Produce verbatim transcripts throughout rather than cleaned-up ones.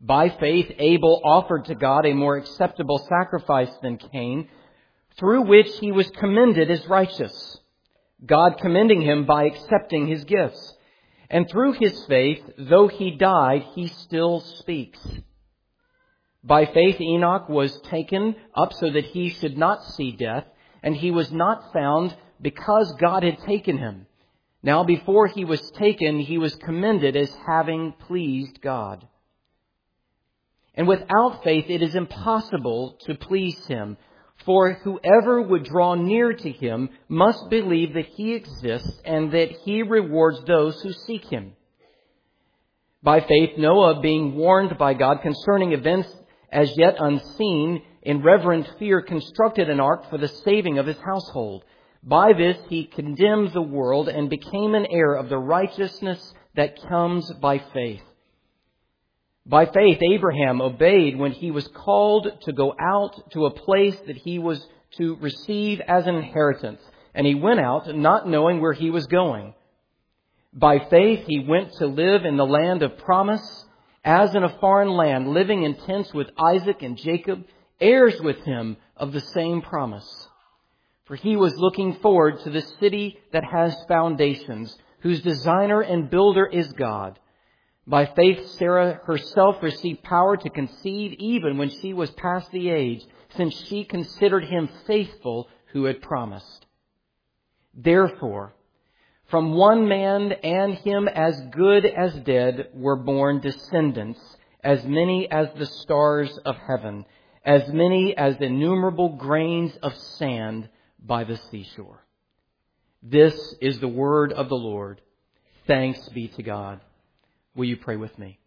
By faith, Abel offered to God a more acceptable sacrifice than Cain, through which he was commended as righteous, God commending him by accepting his gifts. And through his faith, though he died, he still speaks. By faith, Enoch was taken up so that he should not see death, and he was not found because God had taken him. Now before he was taken, he was commended as having pleased God. And without faith, it is impossible to please him. For whoever would draw near to him must believe that he exists and that he rewards those who seek him. By faith, Noah, being warned by God concerning events as yet unseen, in reverent fear constructed an ark for the saving of his household. By this he condemned the world and became an heir of the righteousness that comes by faith. By faith, Abraham obeyed when he was called to go out to a place that he was to receive as an inheritance. And he went out not knowing where he was going. By faith, he went to live in the land of promise, as in a foreign land, living in tents with Isaac and Jacob, heirs with him of the same promise. For he was looking forward to the city that has foundations, whose designer and builder is God. By faith, Sarah herself received power to conceive even when she was past the age, since she considered him faithful who had promised. Therefore, from one man and him as good as dead were born descendants, as many as the stars of heaven, as many as the innumerable grains of sand by the seashore. This is the word of the Lord. Thanks be to God. Will you pray with me?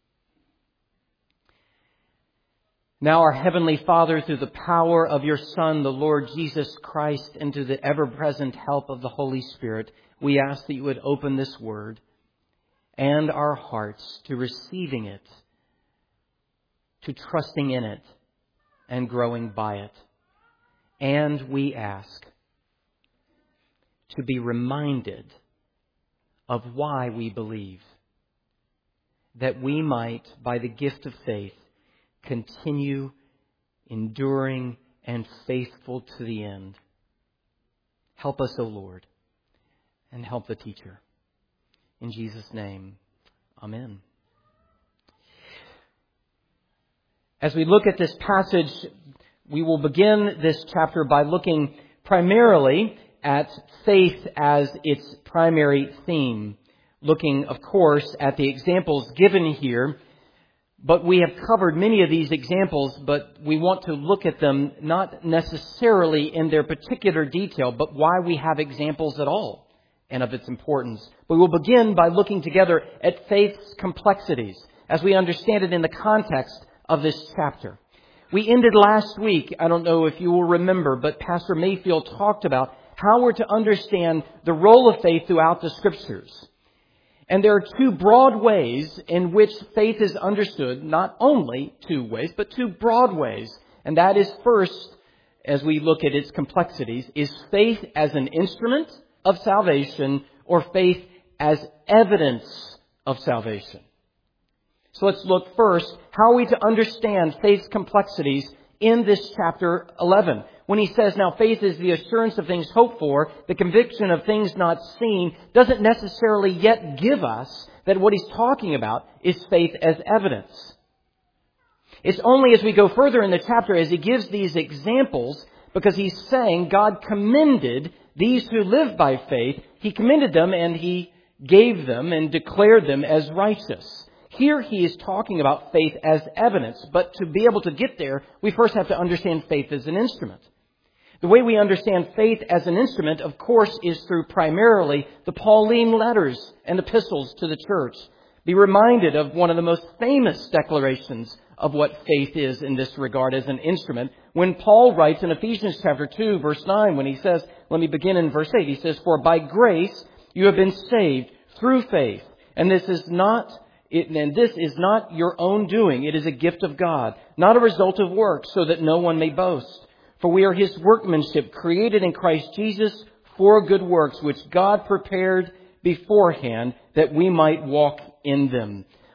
Now, our Heavenly Father, through the power of your Son, the Lord Jesus Christ, and to the ever-present help of the Holy Spirit, we ask that you would open this word and our hearts to receiving it, to trusting in it, and growing by it. And we ask to be reminded of why we believe, that we might, by the gift of faith, continue enduring and faithful to the end. Help us, O Lord, and help the teacher. In Jesus' name, amen. As we look at this passage, we will begin this chapter by looking primarily at faith as its primary theme. Looking, of course, at the examples given here. But we have covered many of these examples, but we want to look at them not necessarily in their particular detail, but why we have examples at all and of its importance. But we'll begin by looking together at faith's complexities as we understand it in the context of this chapter. We ended last week, I don't know if you will remember, but Pastor Mayfield talked about how we're to understand the role of faith throughout the Scriptures. And there are two broad ways in which faith is understood, not only two ways, but two broad ways. And that is first, as we look at its complexities, is faith as an instrument of salvation or faith as evidence of salvation. So let's look first, how are we to understand faith's complexities in this chapter eleven? When he says, now faith is the assurance of things hoped for, the conviction of things not seen, doesn't necessarily yet give us that what he's talking about is faith as evidence. It's only as we go further in the chapter as he gives these examples, because he's saying God commended these who live by faith. He commended them and he gave them and declared them as righteous. Here he is talking about faith as evidence, but to be able to get there, we first have to understand faith as an instrument. The way we understand faith as an instrument, of course, is through primarily the Pauline letters and epistles to the church. Be reminded of one of the most famous declarations of what faith is in this regard as an instrument, when Paul writes in Ephesians chapter two, verse nine, when he says, let me begin in verse eight, he says, for by grace you have been saved through faith, and this is not It, and this is not your own doing. It is a gift of God, not a result of works, so that no one may boast. For we are his workmanship, created in Christ Jesus for good works, which God prepared beforehand that we might walk in them.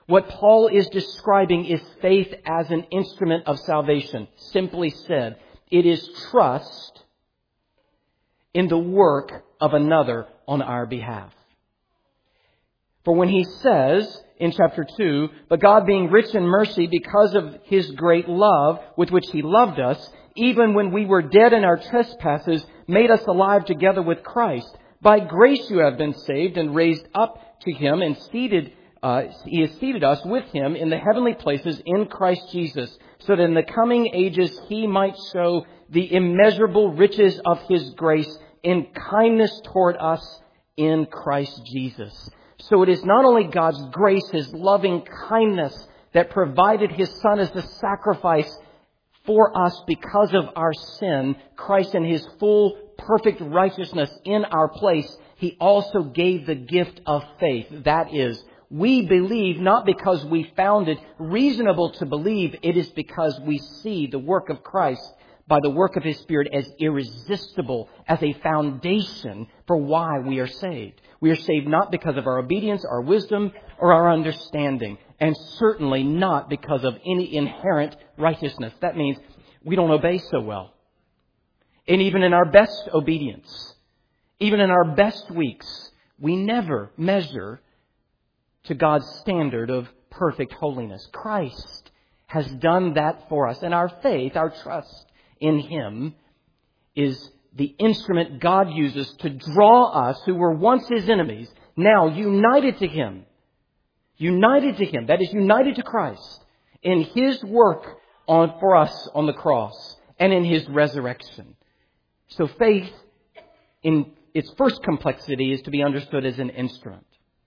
What Paul is describing is faith as an instrument of salvation. Simply said, it is trust in the work of another on our behalf. For when he says in chapter two, but God being rich in mercy because of His great love with which He loved us, even when we were dead in our trespasses, made us alive together with Christ. By grace you have been saved and raised up to Him and seated, uh, He has seated us with Him in the heavenly places in Christ Jesus, so that in the coming ages He might show the immeasurable riches of His grace in kindness toward us in Christ Jesus. So it is not only God's grace, His loving kindness, that provided His Son as the sacrifice for us because of our sin. Christ in His full, perfect righteousness in our place. He also gave the gift of faith. That is, we believe not because we found it reasonable to believe. It is because we see the work of Christ by the work of His Spirit as irresistible, as a foundation for why we are saved. We are saved not because of our obedience, our wisdom, or our understanding, and certainly not because of any inherent righteousness. That means we don't obey so well. And even in our best obedience, even in our best weeks, we never measure to God's standard of perfect holiness. Christ has done that for us, and our faith, our trust in Him is the instrument God uses to draw us, who were once His enemies, now united to Him. United to Him. That is, united to Christ in His work on for us on the cross and in His resurrection. So faith, in its first complexity, is to be understood as an instrument.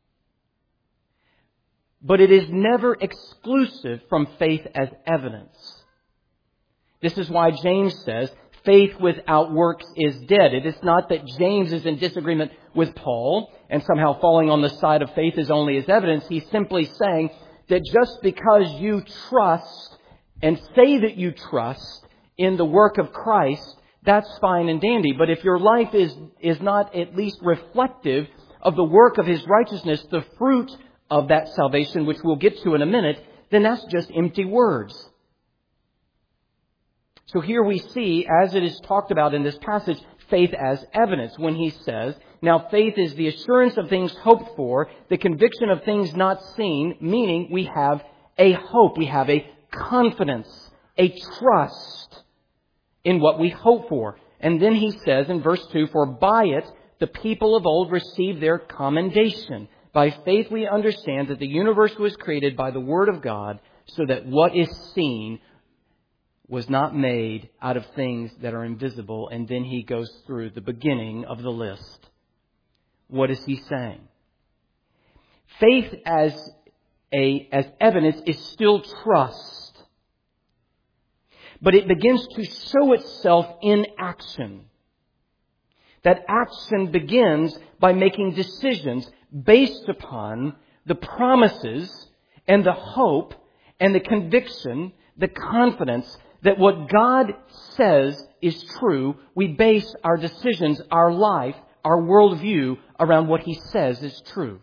But it is never exclusive from faith as evidence. This is why James says, faith without works is dead. It is not that James is in disagreement with Paul and somehow falling on the side of faith is only as evidence. He's simply saying that just because you trust and say that you trust in the work of Christ, that's fine and dandy. But if your life is, is not at least reflective of the work of His righteousness, the fruit of that salvation, which we'll get to in a minute, then that's just empty words. So here we see, as it is talked about in this passage, faith as evidence when he says, now faith is the assurance of things hoped for, the conviction of things not seen, meaning we have a hope, we have a confidence, a trust in what we hope for. And then he says in verse two, for by it the people of old received their commendation. By faith we understand that the universe was created by the Word of God, so that what is seen was not made out of things that are invisible. And then he goes through the beginning of the list. What is he saying? Faith as a as evidence is still trust. But it begins to show itself in action. That action begins by making decisions based upon the promises and the hope and the conviction, the confidence that what God says is true. We base our decisions, our life, our worldview around what He says is true.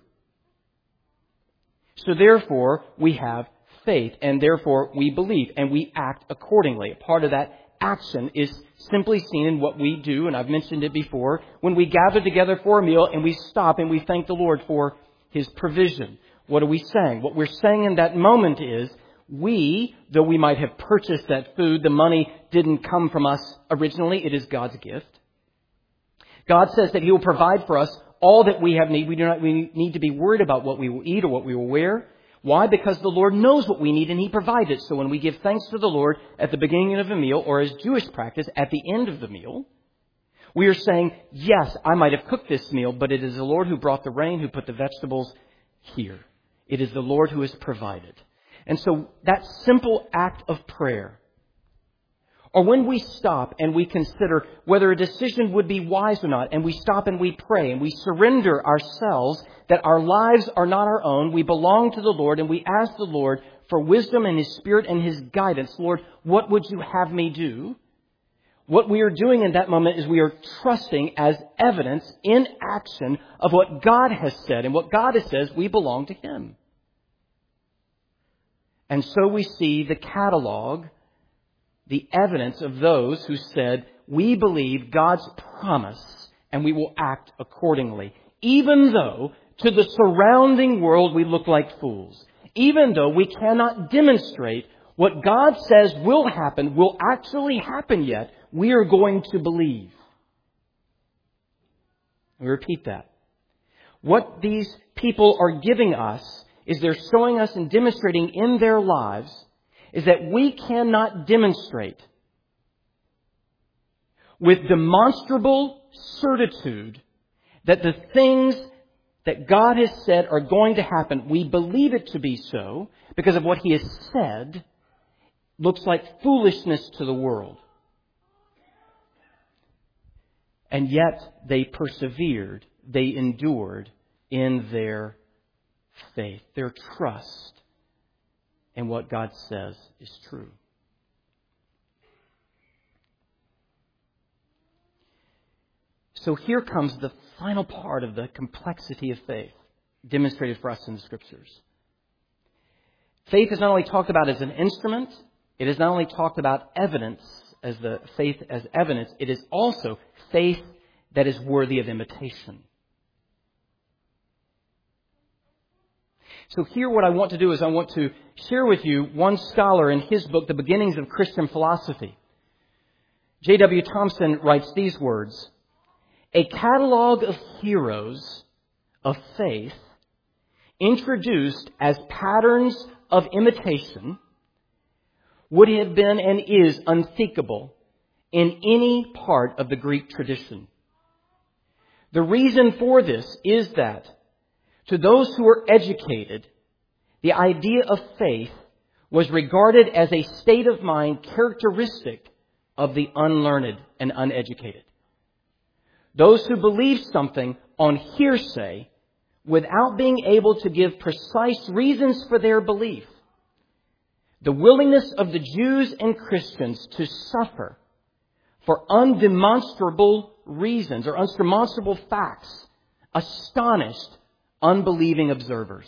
So therefore, we have faith, and therefore we believe, and we act accordingly. Part of that action is simply seen in what we do, and I've mentioned it before, when we gather together for a meal and we stop and we thank the Lord for His provision. What are we saying? What we're saying in that moment is, we, though we might have purchased that food, the money didn't come from us originally. It is God's gift. God says that He will provide for us all that we have need. We do not we need to be worried about what we will eat or what we will wear. Why? Because the Lord knows what we need and He provides it. So when we give thanks to the Lord at the beginning of a meal, or as Jewish practice at the end of the meal, we are saying, yes, I might have cooked this meal, but it is the Lord who brought the rain, who put the vegetables here. It is the Lord who has provided. And so that simple act of prayer, or when we stop and we consider whether a decision would be wise or not, and we stop and we pray and we surrender ourselves, that our lives are not our own, we belong to the Lord, and we ask the Lord for wisdom and His Spirit and His guidance. Lord, what would you have me do? What we are doing in that moment is we are trusting as evidence in action of what God has said. And what God has said, we belong to Him. And so we see the catalog, the evidence of those who said, we believe God's promise and we will act accordingly. Even though to the surrounding world we look like fools. Even though we cannot demonstrate what God says will happen, will actually happen yet, we are going to believe. We repeat that. What these people are giving us is they're showing us and demonstrating in their lives is that we cannot demonstrate with demonstrable certitude that the things that God has said are going to happen. We believe it to be so because of what He has said looks like foolishness to the world. And yet they persevered, they endured in their faith, their trust in what God says is true. So here comes the final part of the complexity of faith demonstrated for us in the Scriptures. Faith is not only talked about as an instrument, it is not only talked about evidence as the faith as evidence, it is also faith that is worthy of imitation. So here what I want to do is I want to share with you one scholar in his book, The Beginnings of Christian Philosophy. J W Thompson writes these words, "A catalog of heroes of faith introduced as patterns of imitation would have been and is unthinkable in any part of the Greek tradition. The reason for this is that to those who were educated, the idea of faith was regarded as a state of mind characteristic of the unlearned and uneducated. Those who believed something on hearsay without being able to give precise reasons for their belief. The willingness of the Jews and Christians to suffer for undemonstrable reasons or undemonstrable facts astonished unbelieving observers."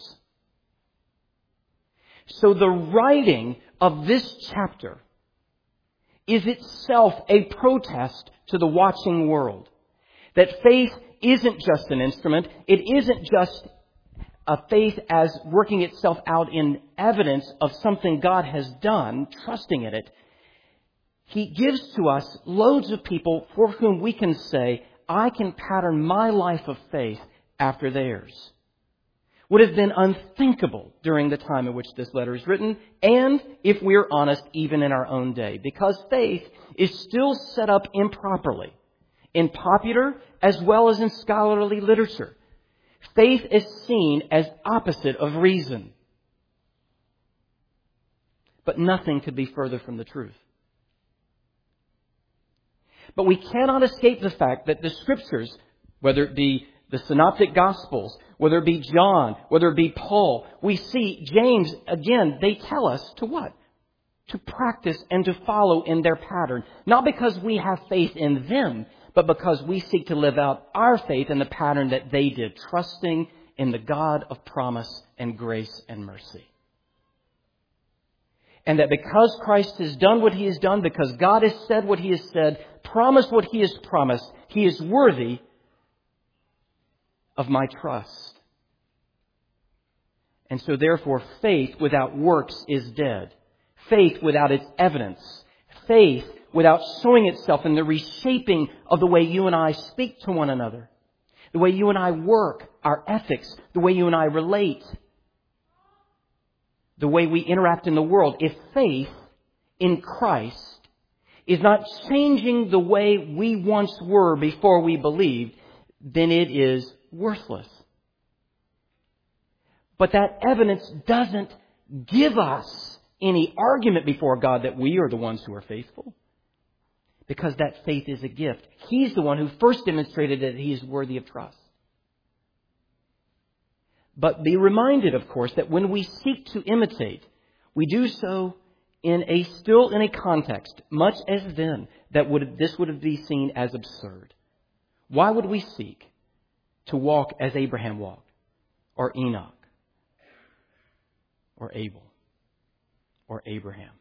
So the writing of this chapter is itself a protest to the watching world. That faith isn't just an instrument. It isn't just a faith as working itself out in evidence of something God has done, trusting in it. He gives to us loads of people for whom we can say, I can pattern my life of faith after theirs. Would have been unthinkable during the time in which this letter is written, and if we're honest, even in our own day, because faith is still set up improperly in popular as well as in scholarly literature. Faith is seen as opposite of reason. But nothing could be further from the truth. But we cannot escape the fact that the Scriptures, whether it be the Synoptic Gospels, whether it be John, whether it be Paul, we see James, again, they tell us to what? To practice and to follow in their pattern. Not because we have faith in them, but because we seek to live out our faith in the pattern that they did, trusting in the God of promise and grace and mercy. And that because Christ has done what He has done, because God has said what He has said, promised what He has promised, He is worthy of my trust. And so therefore, faith without works is dead. Faith without its evidence. Faith without showing itself in the reshaping of the way you and I speak to one another. The way you and I work, our ethics, the way you and I relate. The way we interact in the world. If faith in Christ is not changing the way we once were before we believed, then it is worthless. But that evidence doesn't give us any argument before God that we are the ones who are faithful. Because that faith is a gift. He's the one who first demonstrated that He is worthy of trust. But be reminded, of course, that when we seek to imitate, we do so in a still in a context, much as then, that would this would be seen as absurd. Why would we seek to walk as Abraham walked, or Enoch, or Abel? or Abraham.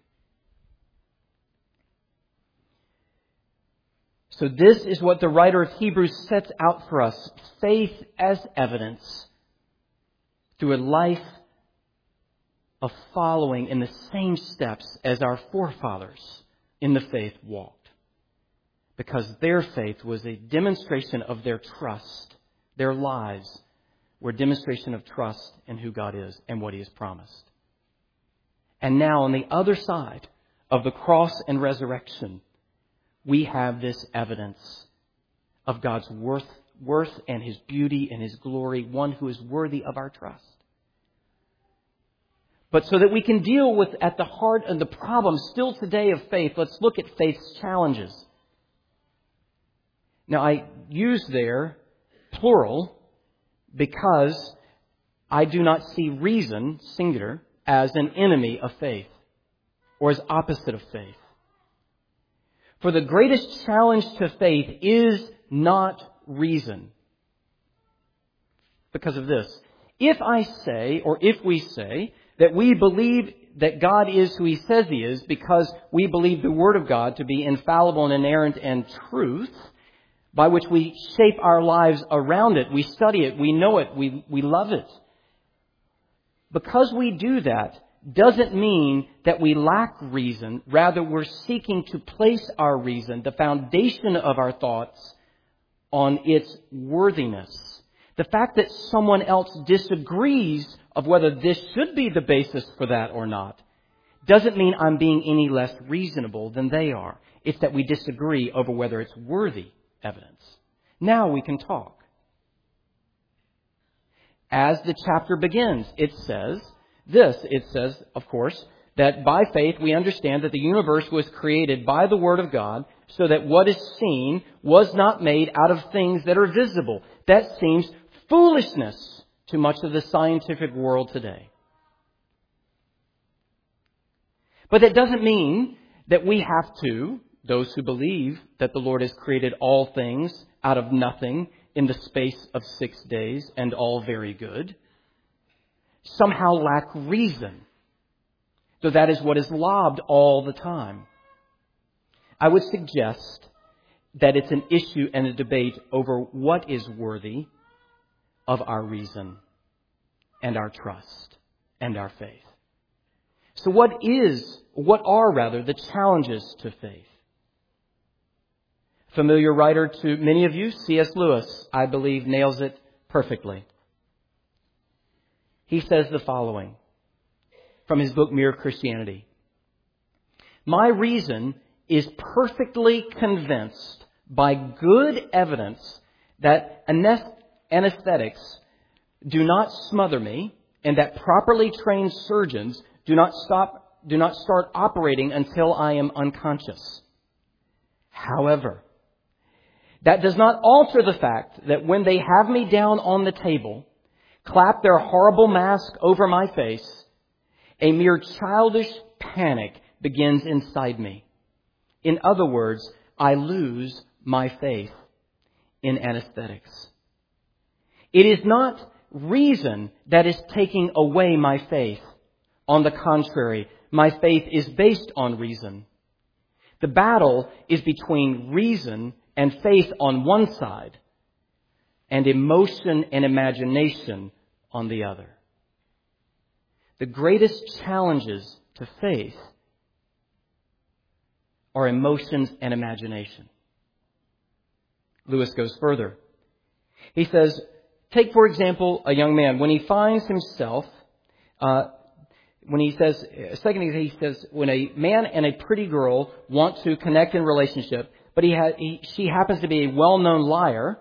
So this is what the writer of Hebrews sets out for us. Faith as evidence through a life of following in the same steps as our forefathers in the faith walked. Because their faith was a demonstration of their trust. Their lives were a demonstration of trust in who God is and what He has promised. And now on the other side of the cross and resurrection, we have this evidence of God's worth, worth and His beauty and His glory, one who is worthy of our trust. But so that we can deal with at the heart of the problem still today of faith, let's look at faith's challenges. Now I use there plural because I do not see reason, singular, as an enemy of faith or as opposite of faith. For the greatest challenge to faith is not reason. Because of this. If I say, or if we say, that we believe that God is who He says He is because we believe the Word of God to be infallible and inerrant and truth, by which we shape our lives around it, we study it, we know it, we, we love it. Because we do that, doesn't mean that we lack reason. Rather, we're seeking to place our reason, the foundation of our thoughts, on its worthiness. The fact that someone else disagrees of whether this should be the basis for that or not doesn't mean I'm being any less reasonable than they are. It's that we disagree over whether it's worthy evidence. Now we can talk. As the chapter begins, it says this. It says, of course, that by faith we understand that the universe was created by the Word of God, so that what is seen was not made out of things that are visible. That seems foolishness to much of the scientific world today. But that doesn't mean that we have to, those who believe that the Lord has created all things out of nothing in the space of six days and all very good, somehow lack reason, though that is what is lobbed all the time. I would suggest that it's an issue and a debate over what is worthy of our reason and our trust and our faith. So what is, what are rather the challenges to faith? Familiar writer to many of you, C S Lewis, I believe, nails it perfectly. He says the following from his book, Mere Christianity. My reason is perfectly convinced by good evidence that anesthetics do not smother me and that properly trained surgeons do not stop, do not start operating until I am unconscious. However, that does not alter the fact that when they have me down on the table, clap their horrible mask over my face, a mere childish panic begins inside me. In other words, I lose my faith in anesthetics. It is not reason that is taking away my faith. On the contrary, my faith is based on reason. The battle is between reason and faith on one side, and emotion and imagination on the other. The greatest challenges to faith are emotions and imagination. Lewis goes further. He says, take, for example, a young man. When he finds himself, uh, when he says, secondly, he says, when a man and a pretty girl want to connect in relationship, but he, ha- he she happens to be a well-known liar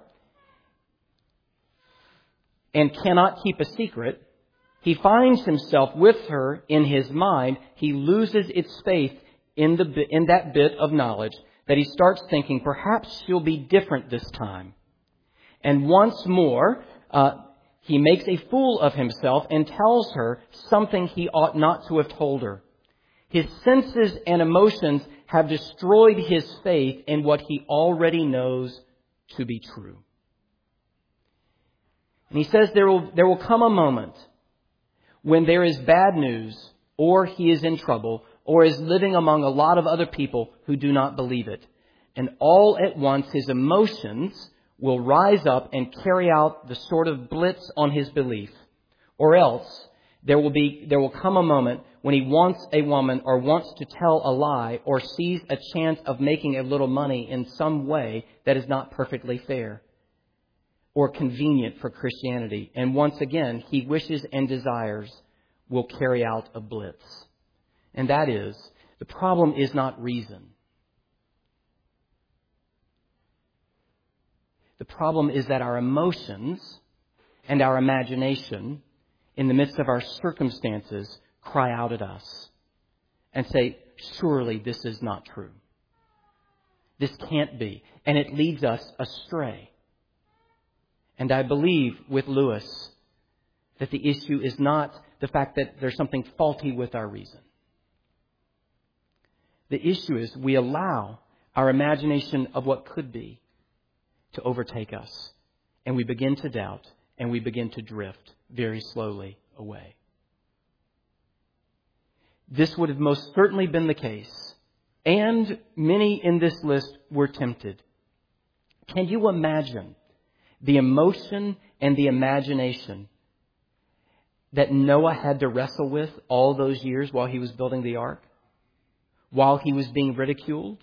and cannot keep a secret, he finds himself with her in his mind. He loses its faith in the in that bit of knowledge that he starts thinking, perhaps she'll be different this time. And once more, uh, he makes a fool of himself and tells her something he ought not to have told her. His senses and emotions have destroyed his faith in what he already knows to be true. And he says there will, there will come a moment when there is bad news or he is in trouble, or is living among a lot of other people who do not believe it. And all at once his emotions will rise up and carry out the sort of blitz on his belief. Or else there will be there will come a moment when he wants a woman or wants to tell a lie or sees a chance of making a little money in some way that is not perfectly fair or convenient for Christianity. And once again, he wishes and desires will carry out a blitz. And that is, the problem is not reason. The problem is that our emotions and our imagination in the midst of our circumstances cry out at us and say, surely this is not true. This can't be. And it leads us astray. And I believe with Lewis that the issue is not the fact that there's something faulty with our reason. The issue is we allow our imagination of what could be to overtake us. And we begin to doubt and we begin to drift very slowly away. This would have most certainly been the case. And many in this list were tempted. Can you imagine the emotion and the imagination that Noah had to wrestle with all those years while he was building the ark? While he was being ridiculed?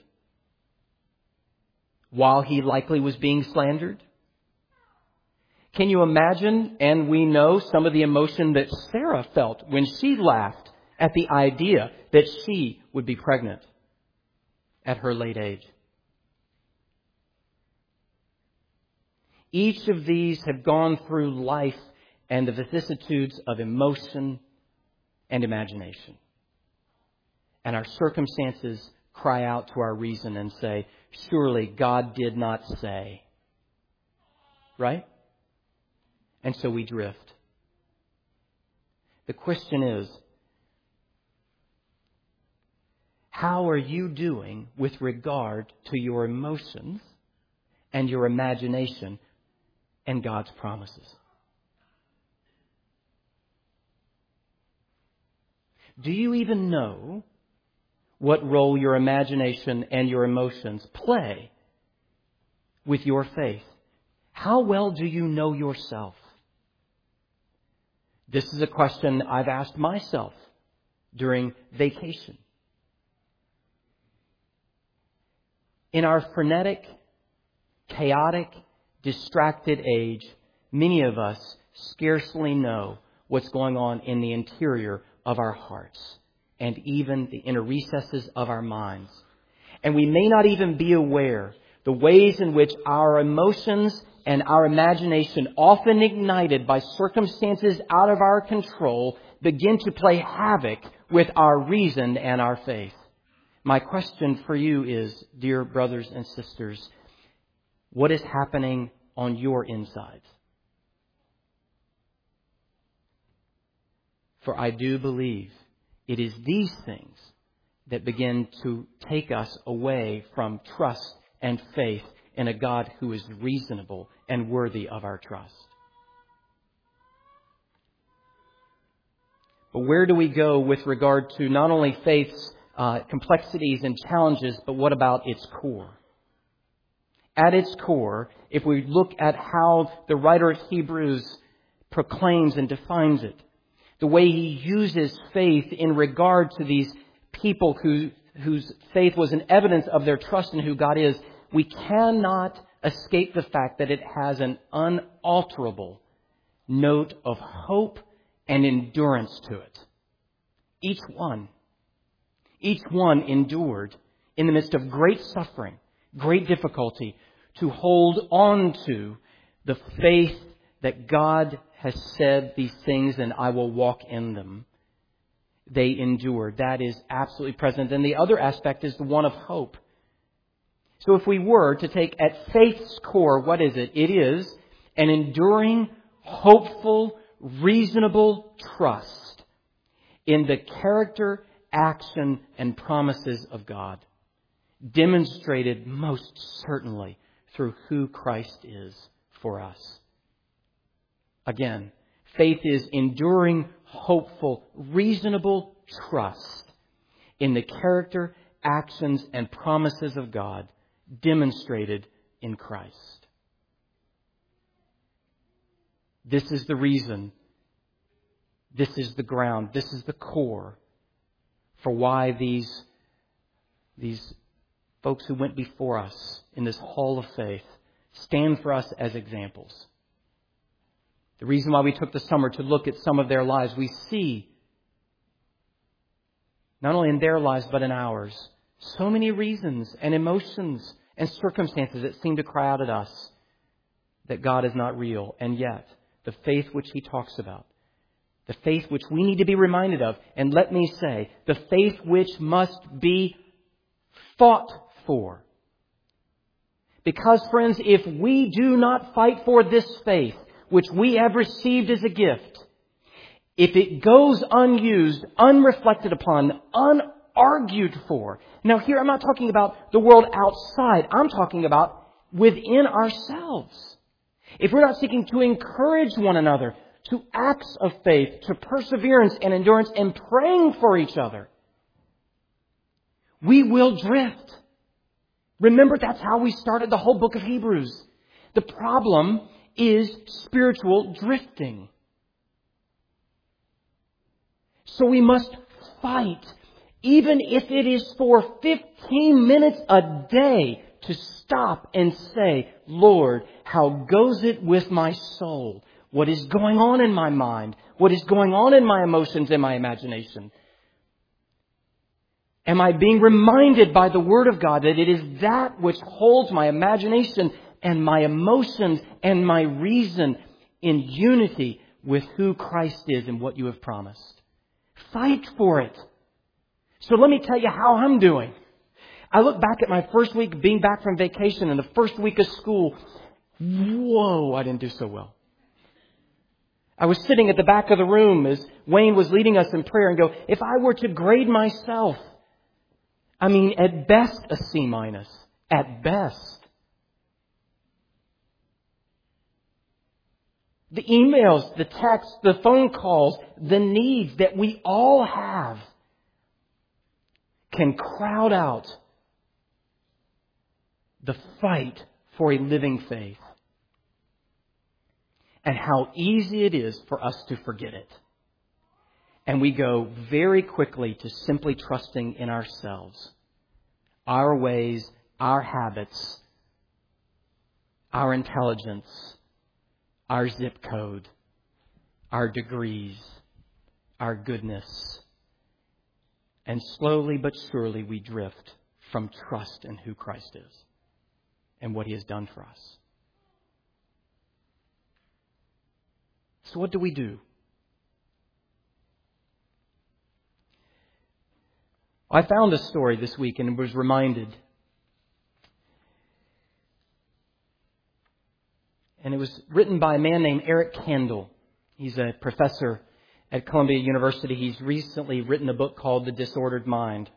While he likely was being slandered? Can you imagine, and we know some of the emotion that Sarah felt when she laughed at the idea that she would be pregnant at her late age? Each of these have gone through life and the vicissitudes of emotion and imagination. And our circumstances cry out to our reason and say, surely God did not say. Right? And so we drift. The question is, how are you doing with regard to your emotions and your imagination and God's promises? Do you even know what role your imagination and your emotions play with your faith? How well do you know yourself? This is a question I've asked myself during vacation. In our frenetic, chaotic, distracted age, many of us scarcely know what's going on in the interior of our hearts and even the inner recesses of our minds. And we may not even be aware the ways in which our emotions and our imagination, often ignited by circumstances out of our control, begin to play havoc with our reason and our faith. My question for you is, dear brothers and sisters, what is happening on your insides? For I do believe it is these things that begin to take us away from trust and faith in a God who is reasonable and worthy of our trust. But where do we go with regard to not only faith's uh, complexities and challenges, but what about its core? At its core, if we look at how the writer of Hebrews proclaims and defines it, the way he uses faith in regard to these people who, whose faith was an evidence of their trust in who God is, we cannot escape the fact that it has an unalterable note of hope and endurance to it. Each one, each one endured in the midst of great suffering, great difficulty, to hold on to the faith that God has said these things and I will walk in them. They endured. That is absolutely present. And the other aspect is the one of hope. So if we were to take at faith's core, what is it? It is an enduring, hopeful, reasonable trust in the character, action, and promises of God, demonstrated most certainly through who Christ is for us. Again, faith is enduring, hopeful, reasonable trust in the character, actions, and promises of God demonstrated in Christ. This is the reason, this is the ground, this is the core for why these, these folks who went before us in this hall of faith stand for us as examples. The reason why we took the summer to look at some of their lives, we see, not only in their lives but in ours, so many reasons and emotions and circumstances that seem to cry out at us that God is not real. And yet, the faith which He talks about, the faith which we need to be reminded of, and let me say, the faith which must be fought for. Because, friends, if we do not fight for this faith, which we have received as a gift, if it goes unused, unreflected upon, unargued for. Now here I'm not talking about the world outside. I'm talking about within ourselves. If we're not seeking to encourage one another to acts of faith, to perseverance and endurance and praying for each other, we will drift. Remember, that's how we started the whole book of Hebrews. The problem is spiritual drifting. So we must fight, even if it is for fifteen minutes a day, to stop and say, Lord, how goes it with my soul? What is going on in my mind? What is going on in my emotions and my imagination? Am I being reminded by the Word of God that it is that which holds my imagination and my emotions and my reason in unity with who Christ is and what you have promised? Fight for it. So let me tell you how I'm doing. I look back at my first week being back from vacation and the first week of school. Whoa, I didn't do so well. I was sitting at the back of the room as Wayne was leading us in prayer and go, if I were to grade myself, I mean, at best a C minus. At best. The emails, the texts, the phone calls, the needs that we all have can crowd out the fight for a living faith. And how easy it is for us to forget it. And we go very quickly to simply trusting in ourselves, our ways, our habits, our intelligence, our zip code, our degrees, our goodness. And slowly but surely we drift from trust in who Christ is and what He has done for us. So what do we do? I found a story this week and was reminded. And it was written by a man named Eric Kandel. He's a professor at Columbia University. He's recently written a book called The Disordered Mind.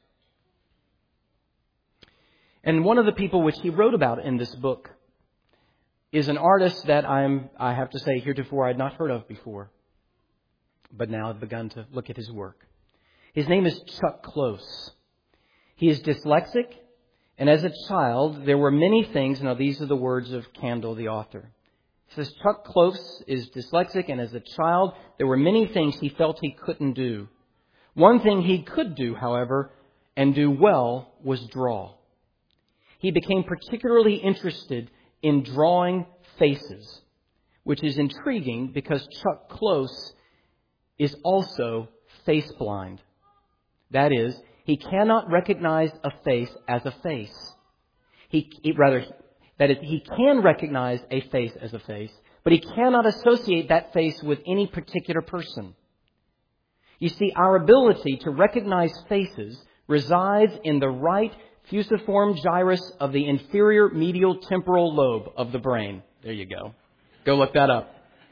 And one of the people which he wrote about in this book is an artist that I'm, I have to say, heretofore I had not heard of before. But now I've begun to look at his work. His name is Chuck Close. He is dyslexic, and as a child, there were many things. Now, these are the words of Kandel, the author. He says, Chuck Close is dyslexic, and as a child, there were many things he felt he couldn't do. One thing he could do, however, and do well, was draw. He became particularly interested in drawing faces, which is intriguing because Chuck Close is also face blind. That is, he cannot recognize a face as a face. He, he rather, that is, he can recognize a face as a face, but he cannot associate that face with any particular person. You see, our ability to recognize faces resides in the right fusiform gyrus of the inferior medial temporal lobe of the brain. There you go. Go look that up.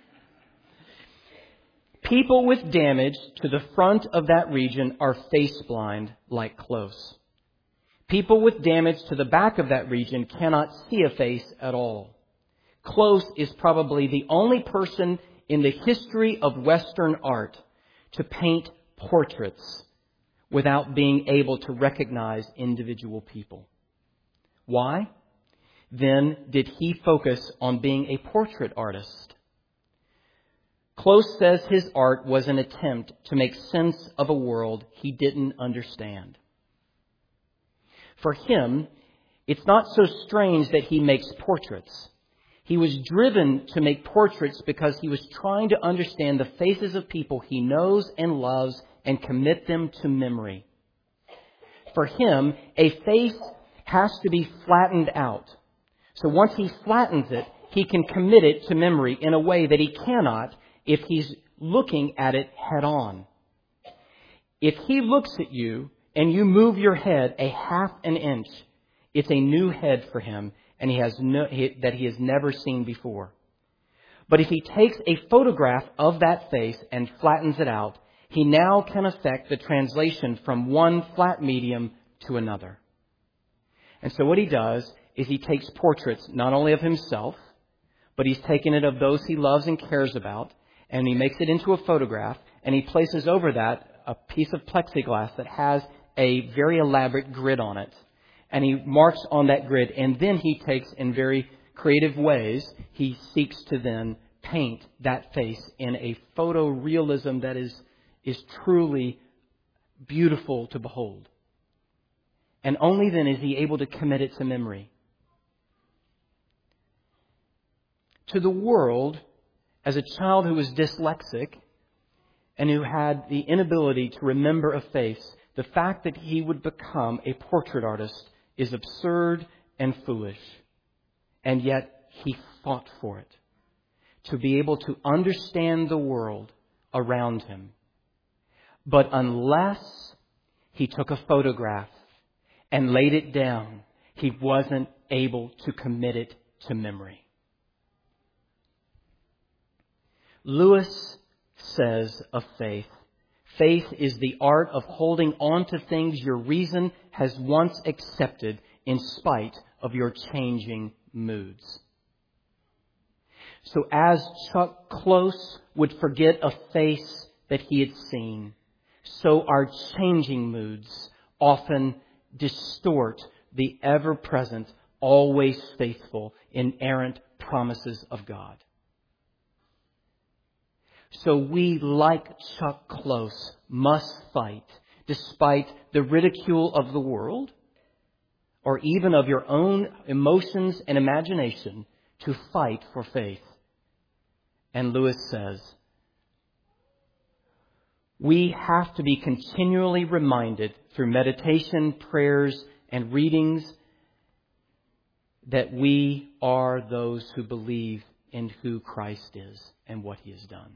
People with damage to the front of that region are face blind, like Close. People with damage to the back of that region cannot see a face at all. Close is probably the only person in the history of Western art to paint portraits without being able to recognize individual people. Why? Then did he focus on being a portrait artist. Close says his art was an attempt to make sense of a world he didn't understand. For him, it's not so strange that he makes portraits. He was driven to make portraits because he was trying to understand the faces of people he knows and loves and commit them to memory. For him, a face has to be flattened out. So once he flattens it, he can commit it to memory in a way that he cannot if he's looking at it head on. If he looks at you and you move your head a half an inch, it's a new head for him, and he has no, he, that he has never seen before. But if he takes a photograph of that face and flattens it out, he now can affect the translation from one flat medium to another. And so what he does is he takes portraits not only of himself, but he's taken it of those he loves and cares about, and he makes it into a photograph, and he places over that a piece of plexiglass that has a very elaborate grid on it. And he marks on that grid, and then he takes, in very creative ways, he seeks to then paint that face in a photorealism that is, is truly beautiful to behold. And only then is he able to commit it to memory. To the world, as a child who was dyslexic and who had the inability to remember a face, the fact that he would become a portrait artist is absurd and foolish. And yet he fought for it. To be able to understand the world around him. But unless he took a photograph and laid it down, he wasn't able to commit it to memory. Lewis says of faith, faith is the art of holding on to things your reason has once accepted in spite of your changing moods. So as Chuck Close would forget a face that he had seen, so our changing moods often distort the ever-present, always faithful, inerrant promises of God. So we, like Chuck Close, must fight, despite the ridicule of the world, or even of your own emotions and imagination, to fight for faith. And Lewis says, we have to be continually reminded through meditation, prayers, and readings that we are those who believe in who Christ is and what He has done.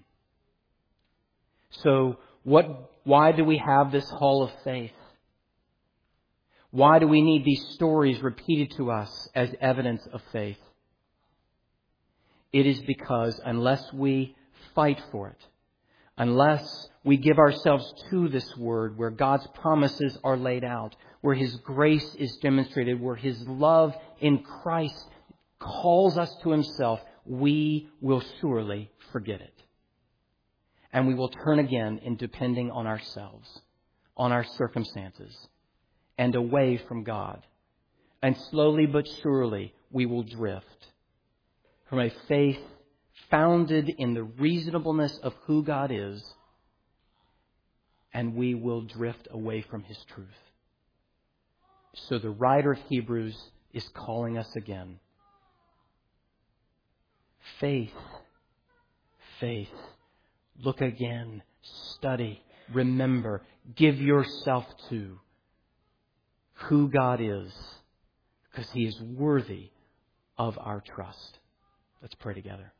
So, what? Why do we have this hall of faith? Why do we need these stories repeated to us as evidence of faith? It is because unless we fight for it, unless we give ourselves to this Word where God's promises are laid out, where His grace is demonstrated, where His love in Christ calls us to Himself, we will surely forget it. And we will turn again in depending on ourselves, on our circumstances, and away from God. And slowly but surely we will drift from a faith founded in the reasonableness of who God is, and we will drift away from His truth. So the writer of Hebrews is calling us again. Faith, faith. Look again, study, remember, give yourself to who God is, because He is worthy of our trust. Let's pray together.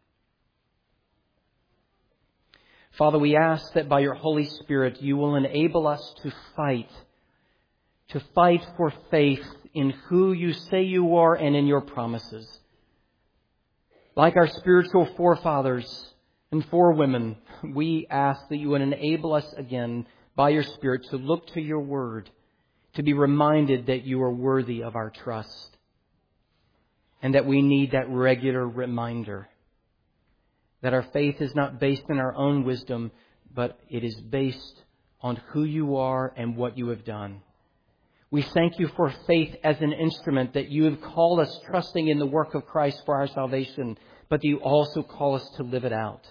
Father, we ask that by your Holy Spirit you will enable us to fight, to fight for faith in who you say you are and in your promises. Like our spiritual forefathers and forewomen, we ask that you would enable us again by your Spirit to look to your word, to be reminded that you are worthy of our trust, and that we need that regular reminder that our faith is not based in our own wisdom, but it is based on who you are and what you have done. We thank you for faith as an instrument, that you have called us trusting in the work of Christ for our salvation, but that you also call us to live it out,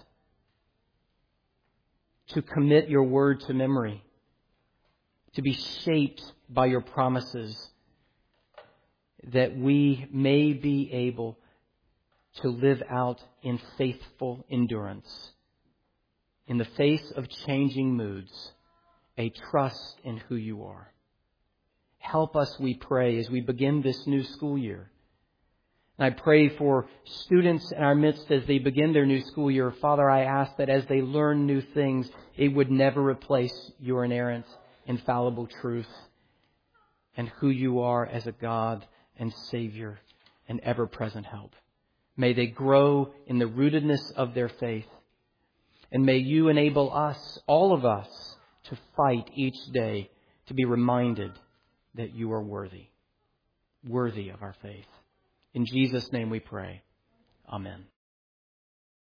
to commit your word to memory, to be shaped by your promises, that we may be able to live out in faithful endurance, in the face of changing moods, a trust in who you are. Help us, we pray, as we begin this new school year. And I pray for students in our midst as they begin their new school year. Father, I ask that as they learn new things, it would never replace your inerrant, infallible truth and who you are as a God and Savior and ever-present help. May they grow in the rootedness of their faith. And may you enable us, all of us, to fight each day to be reminded that you are worthy, worthy of our faith. In Jesus' name we pray. Amen.